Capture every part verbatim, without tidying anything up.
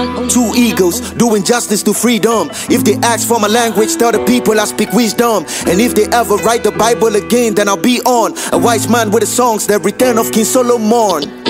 Two egos, doing justice to freedom. If they ask for my language, tell the people I speak wisdom. And if they ever write the Bible again, then I'll be on. A wise man with the songs, the return of King Solomon.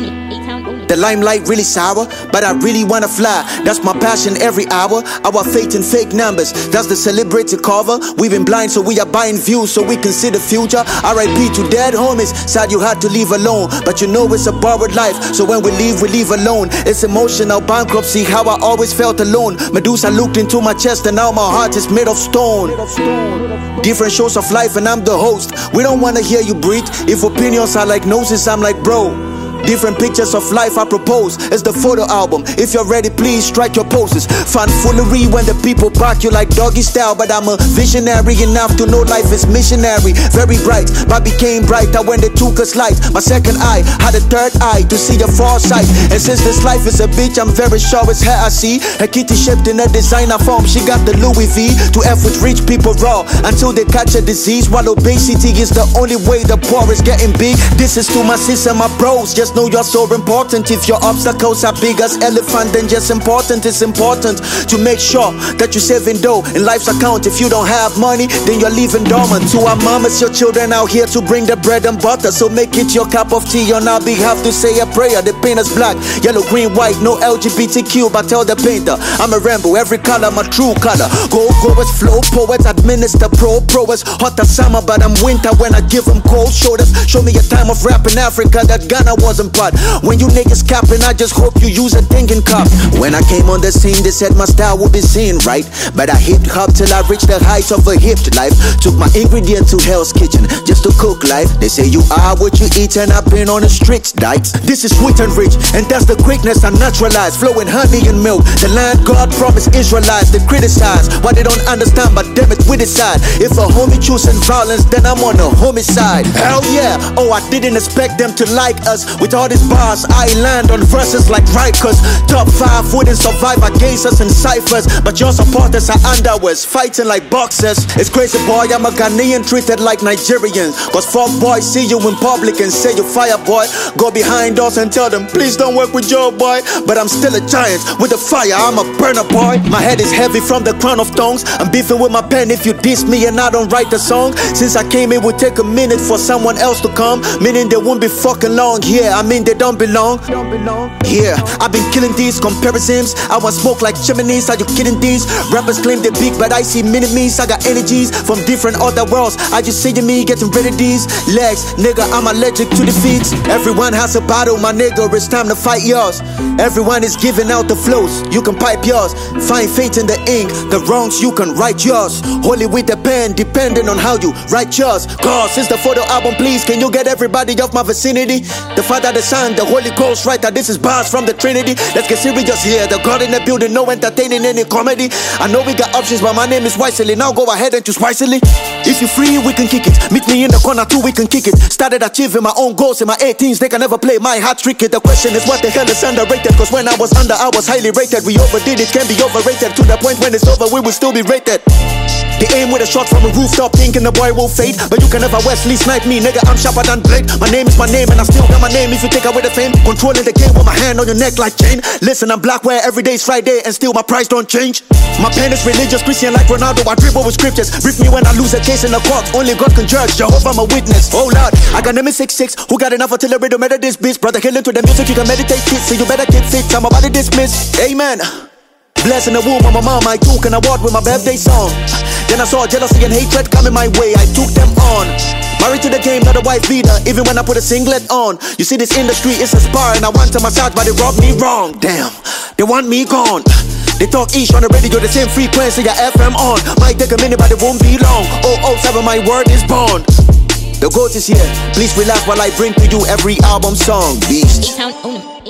The limelight really sour, but I really wanna fly. That's my passion every hour. Our faith in fake numbers, that's the celebrity cover. We've been blind, so we are buying views so we can see the future. R I P to dead homies, sad you had to leave alone. But you know it's a borrowed life, so when we leave, we leave alone. It's emotional bankruptcy, how I always felt alone. Medusa looked into my chest and now my heart is made of stone. Different shows of life and I'm the host. We don't wanna hear you breathe. If opinions are like noses, I'm like bro. Different pictures of life I propose. It's the photo album. If you're ready, please strike your poses. Fanfoolery when the people bark you like doggy style. But I'm a visionary enough to know life is missionary. Very bright, but became brighter when they took us light. My second eye had a third eye to see the far side. And since this life is a bitch, I'm very sure it's her I see. Her kitty shaped in a designer form. She got the Louis V to F with rich people raw until they catch a disease. While obesity is the only way the poor is getting big. This is to my sis and my bros. Just know you're so important. If your obstacles are big as elephant, then just important. It's important to make sure that you're saving dough in life's account. If you don't have money, then you're leaving dormant. To our mamas, your children out here to bring the bread and butter. So make it your cup of tea on our behalf to say a prayer. The paint is black, yellow, green, white, no L G B T Q, but tell the painter I'm a rainbow, every color my true color. Go goers, flow poets, administer pro proers. Hot as summer, but I'm winter when I give them cold shoulders. Show me a time of rap in Africa that Ghana wasn't part. When you niggas capping, I just hope you use a thinking cup. When I came on the scene, they said my style would be seen, right? But I hip hop till I reached the heights of a hipped life. Took my ingredient to Hell's Kitchen just to cook life. They say you are what you eat, and I've been on a strict diet. This is sweet and rich, and that's the quickness I naturalize. Flowing honey and milk, the land God promised Israelites. They criticize what they don't understand, but damn it, we decide. If a homie choosing violence, then I'm on a homicide. Hell yeah, oh I didn't expect them to like us. With all these bars, I land on verses like Rikers. Top five wouldn't survive against us in ciphers, but your supporters are underwears, fighting like boxers. It's crazy boy, I'm a Ghanaian treated like Nigerian. Cause fuck boys see you in public and say you fire boy. Go behind us and tell them please don't work with your boy. But I'm still a giant with a fire, I'm a burner boy. My head is heavy from the crown of thorns. I'm beefing with my pen if you diss me and I don't write the song. Since I came it would take a minute for someone else to come, meaning they won't be fucking long. Yeah, I mean they don't belong. Yeah, I've been killing these comparisons. I want smoke like chimneys. Are you kidding these? Rappers claim they're big, but I see mini-me's. I got energies from different other worlds. I just see me getting rid of these legs. Nigga, I'm allergic to defeats. Everyone has a battle, my nigga, it's time to fight yours. Everyone is giving out the flows, you can pipe yours. Find faith in the ink, the wrongs you can write yours. Holy with the pen, depending on how you write yours. Cause it's the photo album, please, can you get everybody off my vicinity? The Father, the Son, the Holy Ghost writer, this is bars from the Trinity. Let's get serious here, the God in the building, no entertaining any comedy. I know we got options, but my name is Wisely. Now go ahead and choose wisely. If you're free, we can kick it. Meet me in the corner too, we can kick it. Started achieving my own goals in my eighteens, they can never play my heart tricky. The question is what the hell is underrated? Cause when I was under, I was highly rated. We overdid it, can be overrated. To the point when it's over, we will still be rated. They aim with a shot from a rooftop, thinking the boy will fade. But you can never Wesley snipe me, nigga, I'm sharper than blade. My name is my name and I still got my name. If you take away the fame, controlling the game with my hand on your neck like chain. Listen, I'm black where every day's Friday and still my price don't change. My pen is religious, Christian like Ronaldo, I dribble with scriptures. Brief me when I lose a case in the court, only God can judge, Jehovah my witness. Oh Lord, I got name is six six, who got enough artillery to murder this bitch? Brother, killing to the music, you can meditate kids, so you better get fit, I'm about to dismiss. Amen. Blessing the womb of my mom, I took an award with my birthday song. Then I saw jealousy and hatred coming my way, I took them on. Married to the game, not a wife beater, even when I put a singlet on. You see this industry is a spar and I want to massage, but they robbed me wrong. Damn, they want me gone. They talk each on the radio, the same frequency I F M on. Might take a minute, but it won't be long. oh oh seven, my word is born. The GOAT is here, please relax while I bring to you every album song. Beast.